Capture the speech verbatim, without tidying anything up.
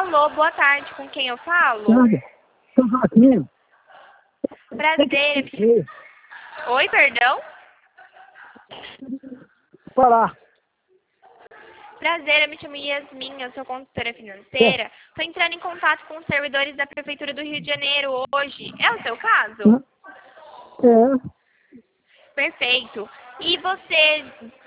Alô, boa tarde, com quem eu falo? Nada. Sou Joaquim. Prazer. Sim. Oi, perdão? Falar. Prazer, eu me chamo Yasmin, eu sou consultora financeira. Estou entrando em contato com os servidores da Prefeitura do Rio de Janeiro hoje. É o seu caso? É. Perfeito. E você